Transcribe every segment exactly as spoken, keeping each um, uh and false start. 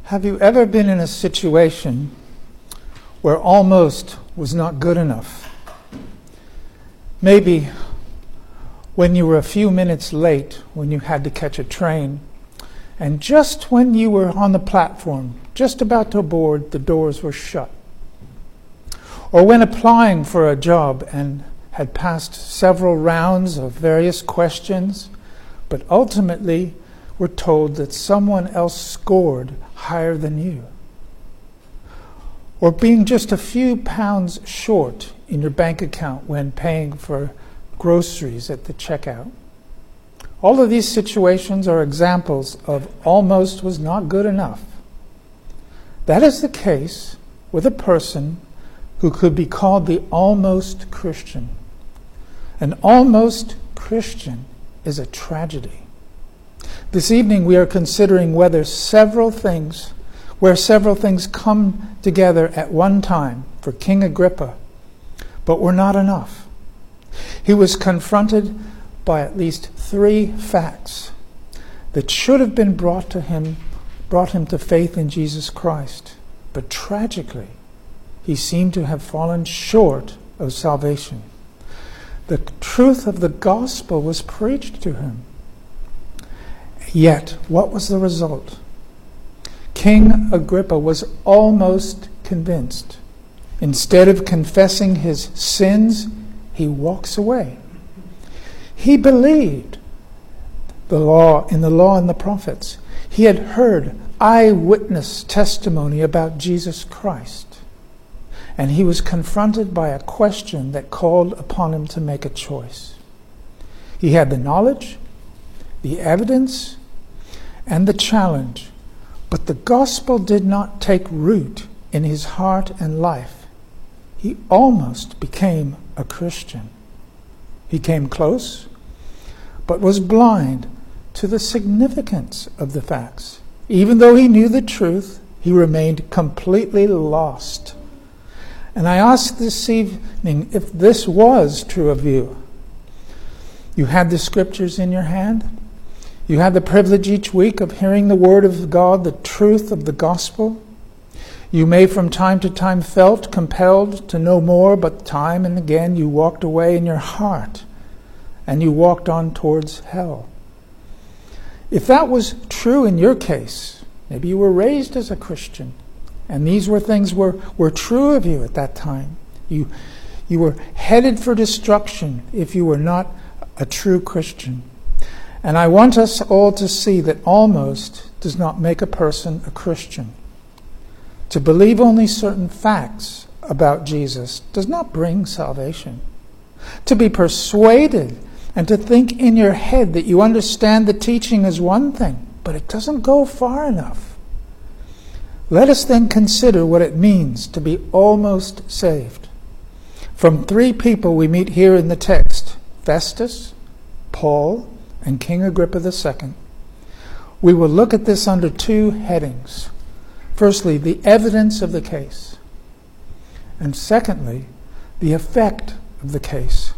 Have you ever been in a situation where almost was not good enough? Maybe when you were a few minutes late when you had to catch a train, and just when you were on the platform, just about to board, the doors were shut. Or when applying for a job and had passed several rounds of various questions, but ultimately were told that someone else scored higher than you. Or being just a few pounds short in your bank account when paying for groceries at the checkout. All of these situations are examples of almost was not good enough. That is the case with a person who could be called the almost Christian. An almost Christian is a tragedy. This evening we are considering whether several things, where several things come together at one time for King Agrippa, but were not enough. He was confronted by at least three facts that should have been brought to him, brought him to faith in Jesus Christ. But tragically, he seemed to have fallen short of salvation. The truth of the gospel was preached to him. Yet, what was the result? King Agrippa was almost convinced. Instead of confessing his sins, he walks away. He believed the law in the law and the prophets. He had heard eyewitness testimony about Jesus Christ. And he was confronted by a question that called upon him to make a choice. He had the knowledge, the evidence, and the challenge, but the gospel did not take root in his heart and life. He almost became a Christian. He came close, but was blind to the significance of the facts. Even though he knew the truth, he remained completely lost. And I ask this evening if this was true of you. You had the scriptures in your hand. You had the privilege each week of hearing the word of God, the truth of the gospel. You may from time to time felt compelled to know more, but time and again you walked away in your heart and you walked on towards hell. If that was true in your case, maybe you were raised as a Christian and these were things were, were true of you at that time. You, you were headed for destruction if you were not a true Christian. And I want us all to see that almost does not make a person a Christian. To believe only certain facts about Jesus does not bring salvation. To be persuaded and to think in your head that you understand the teaching is one thing, but it doesn't go far enough. Let us then consider what it means to be almost saved. From three people we meet here in the text, Festus, Paul, and King Agrippa the Second. We will look at this under two headings. Firstly, the evidence of the case. And secondly, the effect of the case.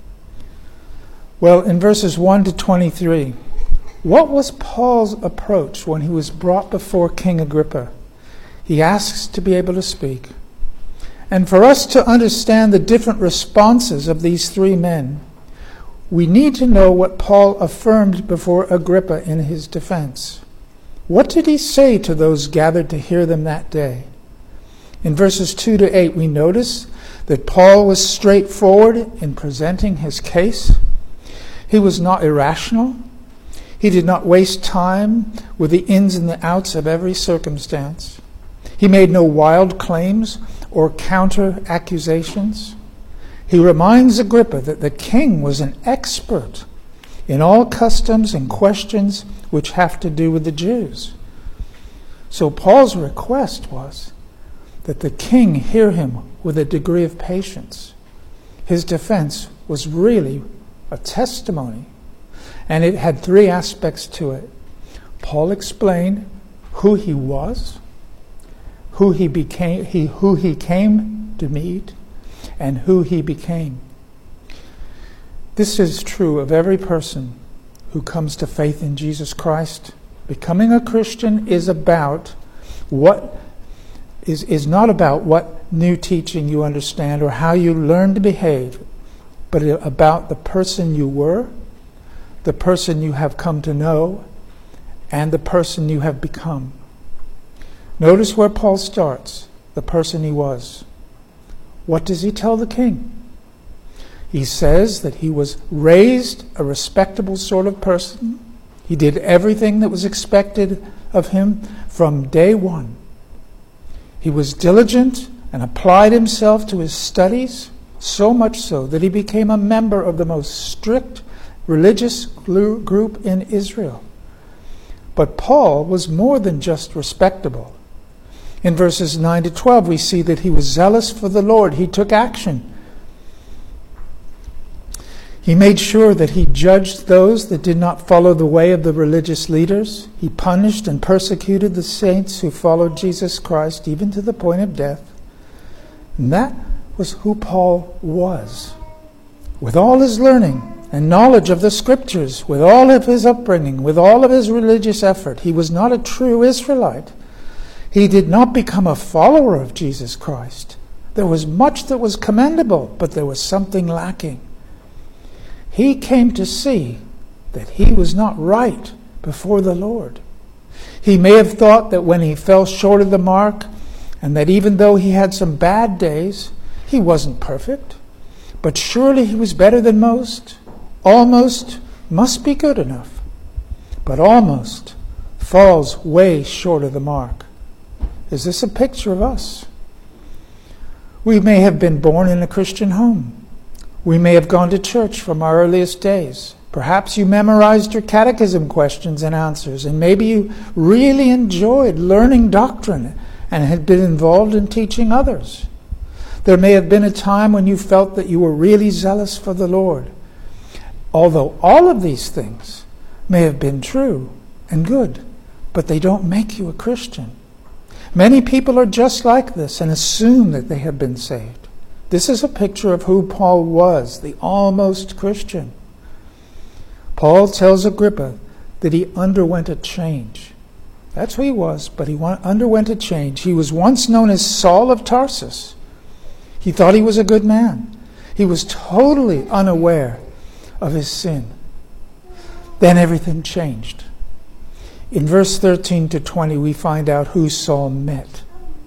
Well, in verses one to twenty-three, what was Paul's approach when he was brought before King Agrippa? He asks to be able to speak. And for us to understand the different responses of these three men, we need to know what Paul affirmed before Agrippa in his defense. What did he say to those gathered to hear them that day? In verses two to eight, we notice that Paul was straightforward in presenting his case. He was not irrational. He did not waste time with the ins and the outs of every circumstance. He made no wild claims or counter accusations. He reminds Agrippa that the king was an expert in all customs and questions which have to do with the Jews. So Paul's request was that the king hear him with a degree of patience. His defense was really a testimony, and it had three aspects to it. Paul explained who he was, who he became, he, who he came to meet, and who he became. This is true of every person who comes to faith in Jesus Christ. Becoming a Christian is about what is, is not about what new teaching you understand or how you learn to behave, but about the person you were, the person you have come to know, and the person you have become. Notice where Paul starts, the person he was. What does he tell the king? He says that he was raised a respectable sort of person. He did everything that was expected of him from day one. He was diligent and applied himself to his studies, so much so that he became a member of the most strict religious group in Israel. But Paul was more than just respectable. In verses nine to twelve, we see that he was zealous for the Lord. He took action. He made sure that he judged those that did not follow the way of the religious leaders. He punished and persecuted the saints who followed Jesus Christ, even to the point of death. And that was who Paul was. With all his learning and knowledge of the Scriptures, with all of his upbringing, with all of his religious effort, he was not a true Israelite. He did not become a follower of Jesus Christ. There was much that was commendable, but there was something lacking. He came to see that he was not right before the Lord. He may have thought that when he fell short of the mark, and that even though he had some bad days, he wasn't perfect. But surely he was better than most. Almost must be good enough. But almost falls way short of the mark. Is this a picture of us? We may have been born in a Christian home. We may have gone to church from our earliest days. Perhaps you memorized your catechism questions and answers, and maybe you really enjoyed learning doctrine and had been involved in teaching others. There may have been a time when you felt that you were really zealous for the Lord. Although all of these things may have been true and good, but they don't make you a Christian. Many people are just like this and assume that they have been saved. This is a picture of who Paul was, the almost Christian. Paul tells Agrippa that he underwent a change. That's who he was, but he underwent a change. He was once known as Saul of Tarsus. He thought he was a good man. He was totally unaware of his sin. Then everything changed. In verse thirteen to twenty, we find out who Saul met.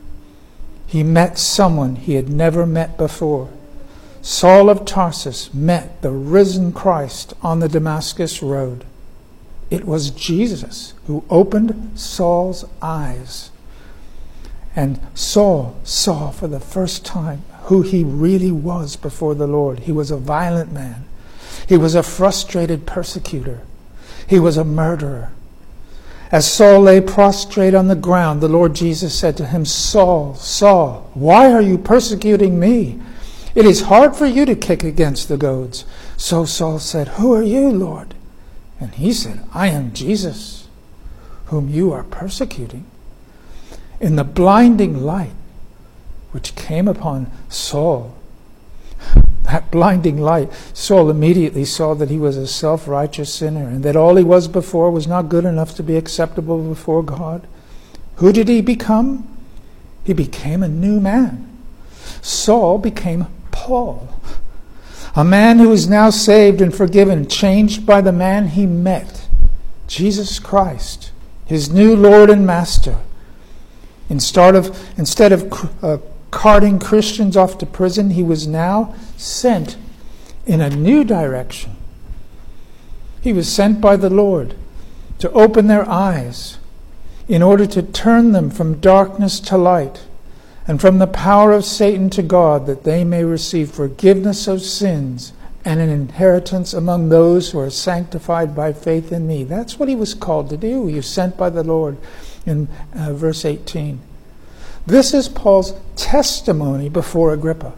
He met someone he had never met before. Saul of Tarsus met the risen Christ on the Damascus road. It was Jesus who opened Saul's eyes. And Saul saw for the first time who he really was before the Lord. He was a violent man. He was a frustrated persecutor. He was a murderer. As Saul lay prostrate on the ground, the Lord Jesus said to him, "Saul, Saul, why are you persecuting me? It is hard for you to kick against the goads." So Saul said, "Who are you, Lord?" And he said, "I am Jesus, whom you are persecuting." In the blinding light which came upon Saul, that blinding light, Saul immediately saw that he was a self-righteous sinner and that all he was before was not good enough to be acceptable before God. Who did he become? He became a new man. Saul became Paul, a man who is now saved and forgiven, changed by the man he met, Jesus Christ, his new Lord and Master. Instead of, instead of uh, carting Christians off to prison, he was now sent in a new direction. He was sent by the Lord to open their eyes in order to turn them from darkness to light and from the power of Satan to God, that they may receive forgiveness of sins and an inheritance among those who are sanctified by faith in me. That's what he was called to do. He was sent by the Lord in uh, verse eighteen. This is Paul's testimony before Agrippa.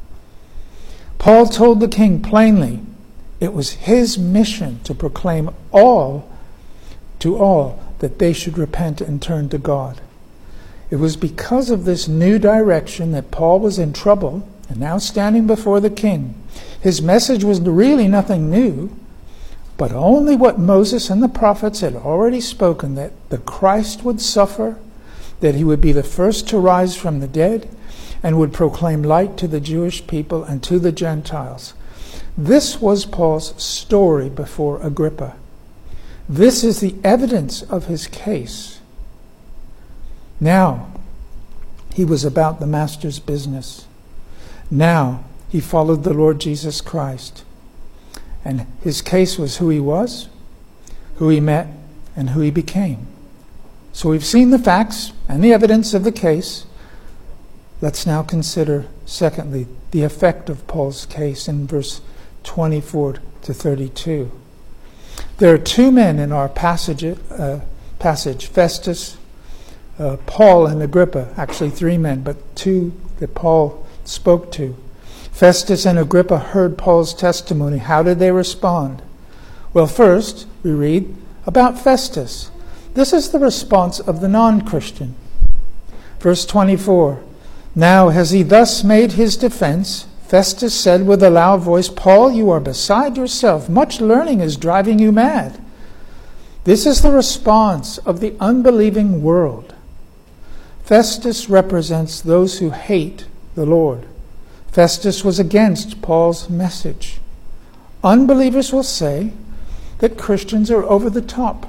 Paul told the king plainly it was his mission to proclaim all to all that they should repent and turn to God. It was because of this new direction that Paul was in trouble and now standing before the king. His message was really nothing new, but only what Moses and the prophets had already spoken, that the Christ would suffer, that he would be the first to rise from the dead and would proclaim light to the Jewish people and to the Gentiles. This was Paul's story before Agrippa. This is the evidence of his case. Now, he was about the Master's business. Now, he followed the Lord Jesus Christ. And his case was who he was, who he met, and who he became. So we've seen the facts and the evidence of the case. Let's now consider, secondly, the effect of Paul's case in verse twenty-four to thirty-two. There are two men in our passage, uh, passage Festus, uh, Paul, and Agrippa. Actually, three men, but two that Paul spoke to. Festus and Agrippa heard Paul's testimony. How did they respond? Well, first, we read about Festus. This is the response of the non-Christian. Verse twenty-four. Now, as he thus made his defense, Festus said with a loud voice, Paul, you are beside yourself. Much learning is driving you mad. This is the response of the unbelieving world. Festus represents those who hate the Lord. Festus was against Paul's message. Unbelievers will say that Christians are over the top,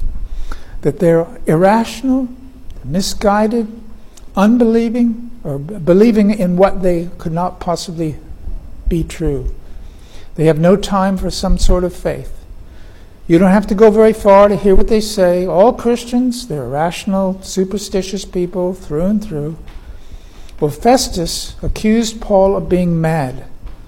that they're irrational, misguided, unbelieving, or believing in what they could not possibly be true. They have no time for some sort of faith. You don't have to go very far to hear what they say. All Christians, they're irrational, superstitious people through and through. Well, Festus accused Paul of being mad.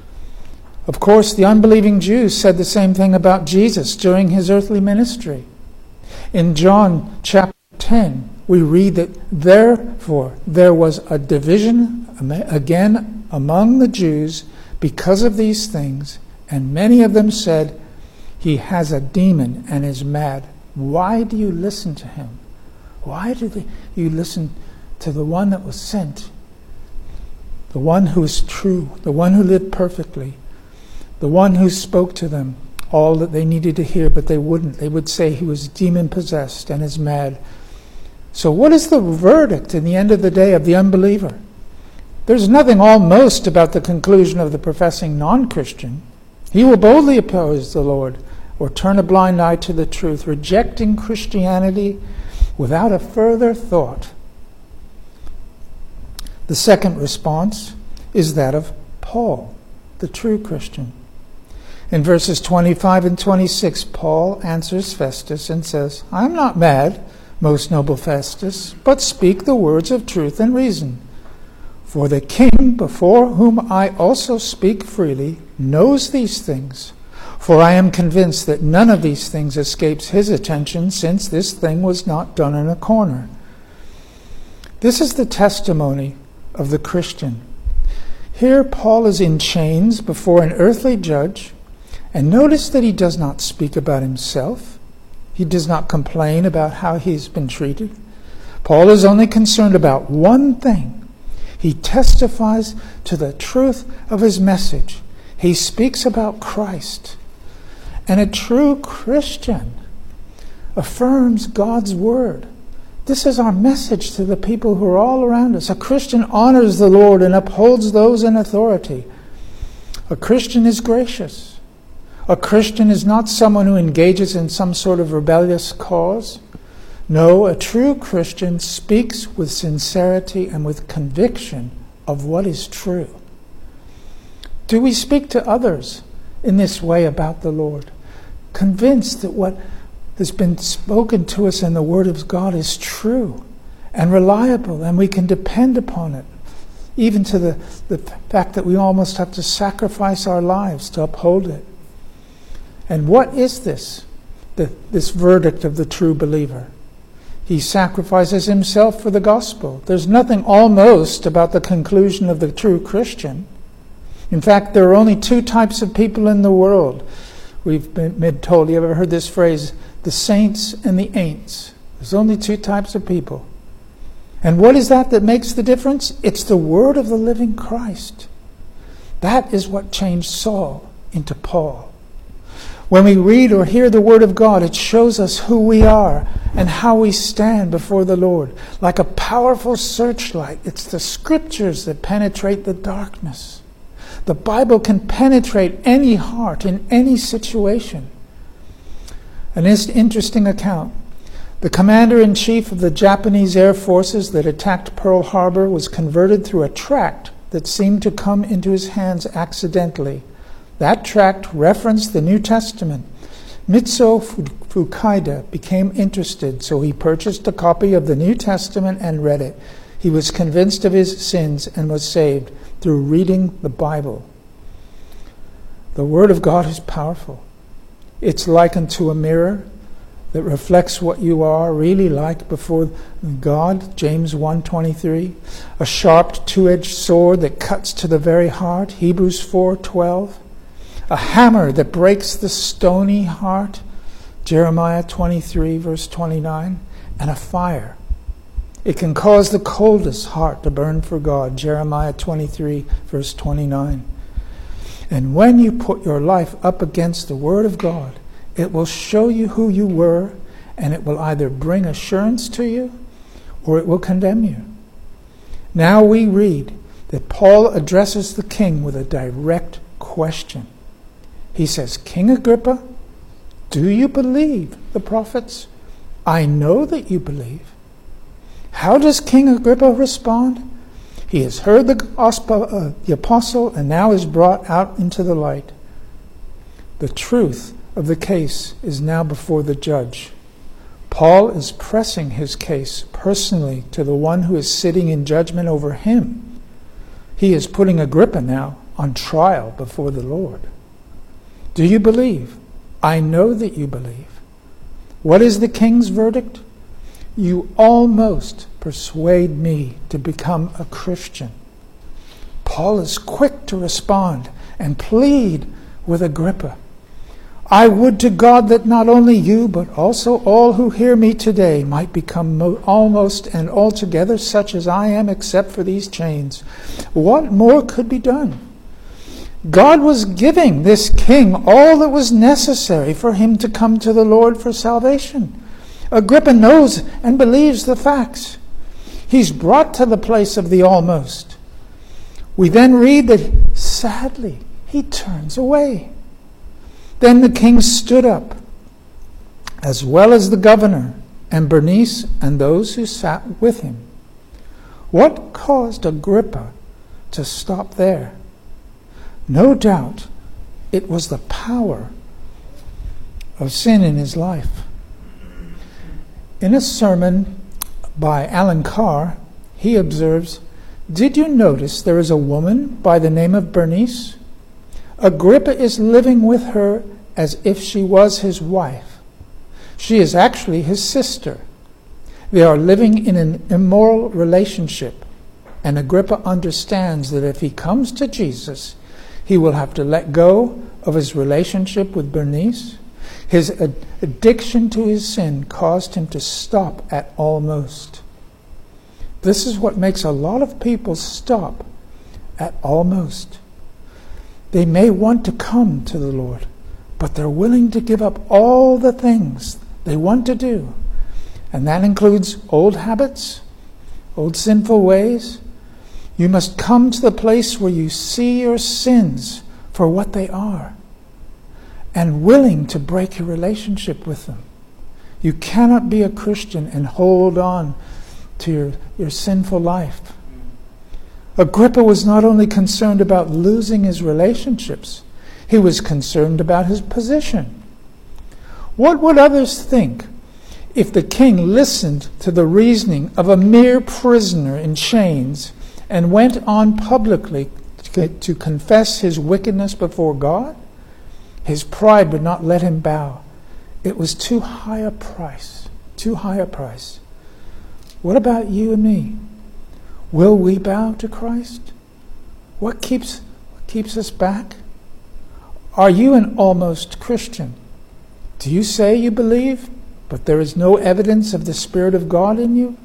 Of course, the unbelieving Jews said the same thing about Jesus during his earthly ministry. In John chapter ten, we read that therefore there was a division again among the Jews because of these things, and many of them said, he has a demon and is mad. Why do you listen to him? Why do you listen to the one that was sent? The one who is true, the one who lived perfectly, the one who spoke to them all that they needed to hear, but they wouldn't. They would say he was demon-possessed and is mad. So what is the verdict in the end of the day of the unbeliever? There's nothing almost about the conclusion of the professing non-Christian. He will boldly oppose the Lord or turn a blind eye to the truth, rejecting Christianity without a further thought. The second response is that of Paul, the true Christian. In verses twenty-five and twenty-six, Paul answers Festus and says, I am not mad, most noble Festus, but speak the words of truth and reason. For the king, before whom I also speak freely, knows these things. For I am convinced that none of these things escapes his attention, since this thing was not done in a corner. This is the testimony of the Christian. Here Paul is in chains before an earthly judge, and notice that he does not speak about himself. He does not complain about how he's been treated. Paul is only concerned about one thing. He testifies to the truth of his message. He speaks about Christ. And a true Christian affirms God's word. This is our message to the people who are all around us. A Christian honors the Lord and upholds those in authority. A Christian is gracious. A Christian is not someone who engages in some sort of rebellious cause. No, a true Christian speaks with sincerity and with conviction of what is true. Do we speak to others in this way about the Lord, convinced that what has been spoken to us in the Word of God is true and reliable, and we can depend upon it, even to the, the fact that we almost have to sacrifice our lives to uphold it? And what is this, the, this verdict of the true believer? He sacrifices himself for the gospel. There's nothing almost about the conclusion of the true Christian. In fact, there are only two types of people in the world. We've been told, you ever heard this phrase, the saints and the ain'ts? There's only two types of people. And what is that that makes the difference? It's the word of the living Christ. That is what changed Saul into Paul. When we read or hear the Word of God, it shows us who we are and how we stand before the Lord. Like a powerful searchlight, it's the Scriptures that penetrate the darkness. The Bible can penetrate any heart in any situation. An interesting account. The commander-in-chief of the Japanese air forces that attacked Pearl Harbor was converted through a tract that seemed to come into his hands accidentally. That tract referenced the New Testament. Mitsuo Fukaida became interested, so he purchased a copy of the New Testament and read it. He was convinced of his sins and was saved through reading the Bible. The Word of God is powerful. It's likened to a mirror that reflects what you are really like before God, James one twenty-three. A sharp two-edged sword that cuts to the very heart, Hebrews four twelve. A hammer that breaks the stony heart, Jeremiah twenty-three, verse twenty-nine. And a fire. It can cause the coldest heart to burn for God, Jeremiah twenty-three, verse twenty-nine. And when you put your life up against the Word of God, it will show you who you were, and it will either bring assurance to you, or it will condemn you. Now we read that Paul addresses the king with a direct question. He says, King Agrippa, do you believe the prophets? I know that you believe. How does King Agrippa respond? He has heard the gospel, uh, the apostle, and now is brought out into the light. The truth of the case is now before the judge. Paul is pressing his case personally to the one who is sitting in judgment over him. He is putting Agrippa now on trial before the Lord. Do you believe? I know that you believe. What is the king's verdict? You almost persuade me to become a Christian. Paul is quick to respond and plead with Agrippa. I would to God that not only you, but also all who hear me today might become mo- almost and altogether such as I am, except for these chains. What more could be done? God was giving this king all that was necessary for him to come to the Lord for salvation. Agrippa knows and believes the facts. He's brought to the place of the almost. We then read that, sadly, he turns away. Then the king stood up, as well as the governor, and Bernice, and those who sat with him. What caused Agrippa to stop there? No doubt it was the power of sin in his life. In a sermon by Alan Carr, he observes, did you notice there is a woman by the name of Bernice? Agrippa is living with her as if she was his wife. She is actually his sister. They are living in an immoral relationship, and Agrippa understands that if he comes to Jesus, he will have to let go of his relationship with Bernice. His ad- addiction to his sin caused him to stop at almost. This is what makes a lot of people stop at almost. They may want to come to the Lord, but they're willing to give up all the things they want to do. And that includes old habits, old sinful ways. You must come to the place where you see your sins for what they are and willing to break your relationship with them. You cannot be a Christian and hold on to your, your sinful life. Agrippa was not only concerned about losing his relationships, he was concerned about his position. What would others think if the king listened to the reasoning of a mere prisoner in chains and went on publicly to confess his wickedness before God? His pride would not let him bow. It was too high a price, too high a price. What about you and me? Will we bow to Christ? What keeps, what keeps us back? Are you an almost Christian? Do you say you believe, but there is no evidence of the Spirit of God in you?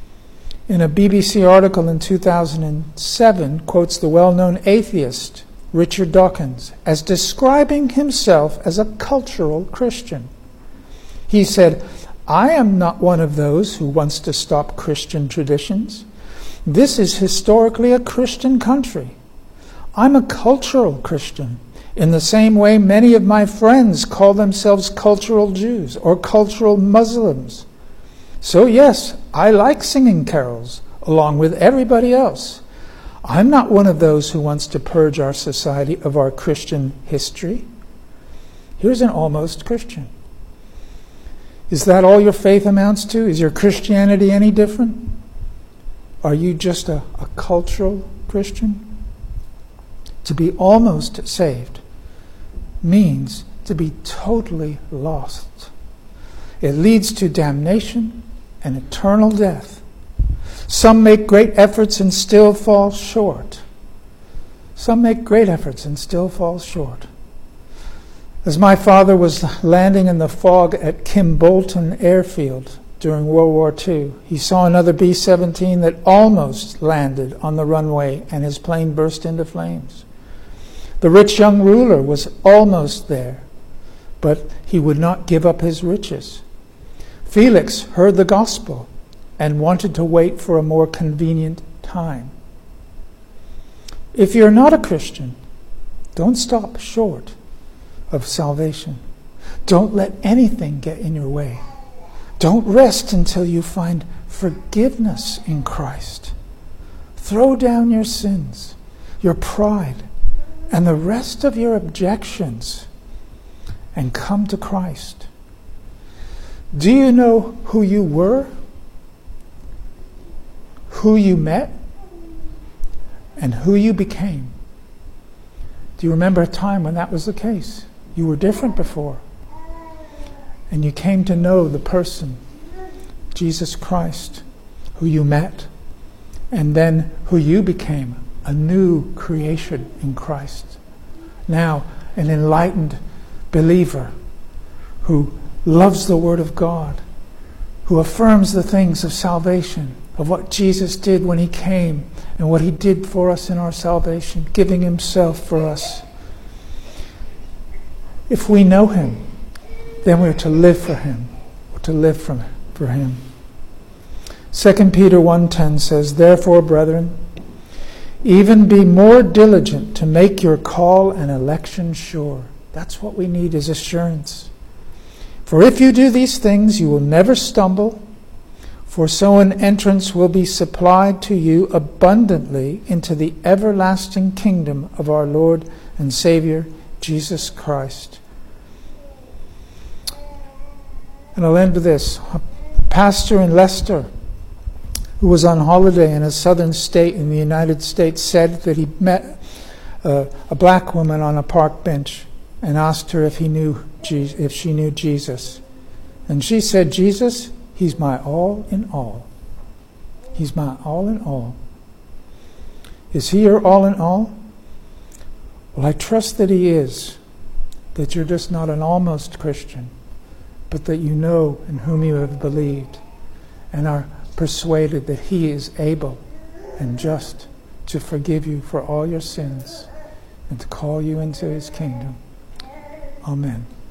In a B B C article in two thousand seven, quotes the well-known atheist Richard Dawkins as describing himself as a cultural Christian. He said, "I am not one of those who wants to stop Christian traditions. This is historically a Christian country. I'm a cultural Christian, in the same way many of my friends call themselves cultural Jews or cultural Muslims. So yes, I like singing carols along with everybody else. I'm not one of those who wants to purge our society of our Christian history." Here's an almost Christian. Is that all your faith amounts to? Is your Christianity any different? Are you just a, a cultural Christian? To be almost saved means to be totally lost. It leads to damnation and eternal death. Some make great efforts and still fall short. Some make great efforts and still fall short. As my father was landing in the fog at Kimbolton Airfield during World War Two, he saw another B seventeen that almost landed on the runway and his plane burst into flames. The rich young ruler was almost there, but he would not give up his riches. Felix heard the gospel and wanted to wait for a more convenient time. If you're not a Christian, don't stop short of salvation. Don't let anything get in your way. Don't rest until you find forgiveness in Christ. Throw down your sins, your pride, and the rest of your objections and come to Christ. Do you know who you were, who you met, and who you became? Do you remember a time when that was the case? You were different before, and you came to know the person, Jesus Christ, who you met, and then who you became, a new creation in Christ. Now, an enlightened believer who loves the Word of God, who affirms the things of salvation, of what Jesus did when he came and what he did for us in our salvation, giving himself for us. If we know him, then we're to live for him, or to live from, for him. Second Peter one ten says, "Therefore, brethren, even be more diligent to make your call and election sure." That's what we need, is assurance. "For if you do these things, you will never stumble, for so an entrance will be supplied to you abundantly into the everlasting kingdom of our Lord and Savior, Jesus Christ." And I'll end with this. A pastor in Leicester, who was on holiday in a southern state in the United States, said that he met uh, a black woman on a park bench and asked her if he knew Je- if she knew Jesus. And she said, "Jesus, he's my all in all. He's my all in all." Is he your all in all? Well, I trust that he is, that you're just not an almost Christian, but that you know in whom you have believed and are persuaded that he is able and just to forgive you for all your sins and to call you into his kingdom. Amen.